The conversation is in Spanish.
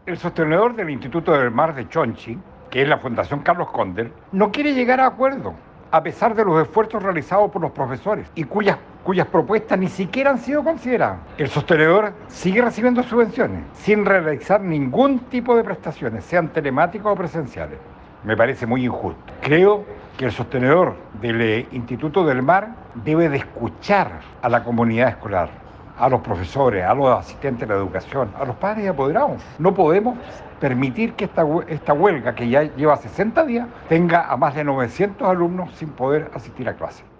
El sostenedor del Instituto del Mar de Chonchi, que es la Fundación Carlos Condel, no quiere llegar a acuerdo, a pesar de los esfuerzos realizados por los profesores y cuyas propuestas ni siquiera han sido consideradas. El sostenedor sigue recibiendo subvenciones sin realizar ningún tipo de prestaciones, sean telemáticas o presenciales. Me parece muy injusto. Creo que el sostenedor del Instituto del Mar debe de escuchar a la comunidad escolar, a los profesores, a los asistentes de la educación, a los padres y apoderados. No podemos permitir que esta huelga, que ya lleva 60 días, tenga a más de 900 alumnos sin poder asistir a clase.